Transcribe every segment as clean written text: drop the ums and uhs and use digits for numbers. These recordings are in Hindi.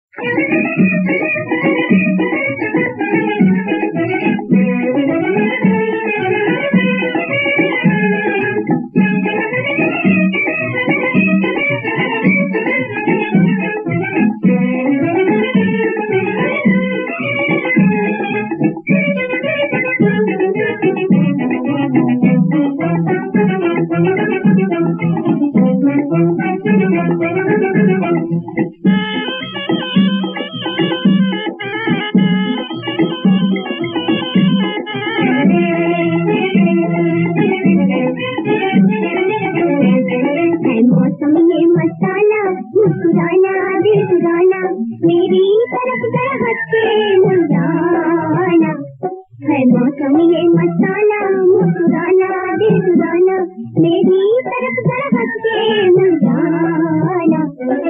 मेरी तरफ जरा हट के मुस्कुराना है मौसम ये मसाला, मुस्कुराना दिल चुराना, मेरी तरफ जरा हट के मुस्कुराना।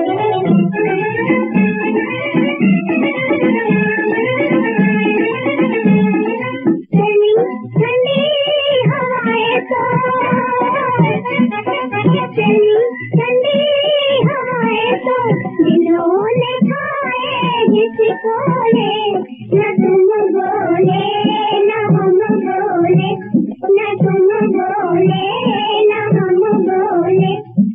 चली ठंडी हवाएं तो, चली ठंडी हवाएं तो दिलों ने जिसको ले, न तुम बोले न हम बोले, न तुम बोले न हम बोले,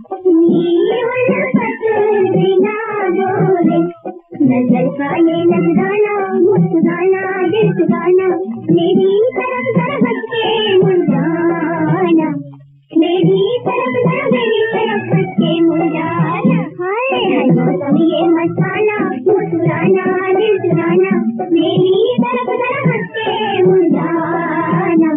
बिना बोले, नजर का ये नजराना, मुस्कुराना दिल चुराना, मेरी तरफ जरा हट के मुस्कुराना, मेरी तरफ जरा, मेरी तरफ हट के मुस्कुराना। हाय मौसम ये मसाला, मुस्कुराना दिल चुराना, मेरी तरफ जरा हट के मुस्कुराना।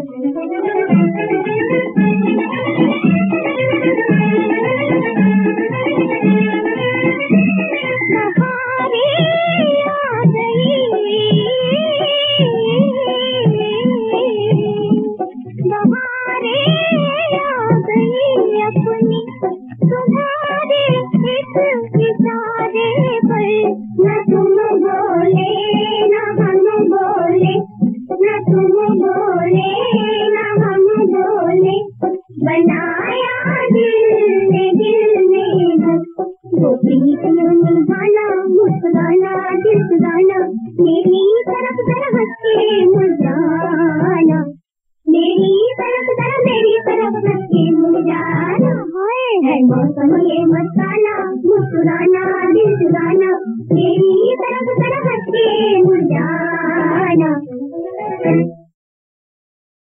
बनाया दिल में वो प्रीतियों निभाना, मुस्कुराना दिल चुराना, मेरी तरफ जरा हंस के मुस्कुराना, मेरी तरफ जरा, मेरी तरफ हंस के मुस्कुराना। है मौसम ये मसाला, मुस्कुराना दिल चुराना, मेरी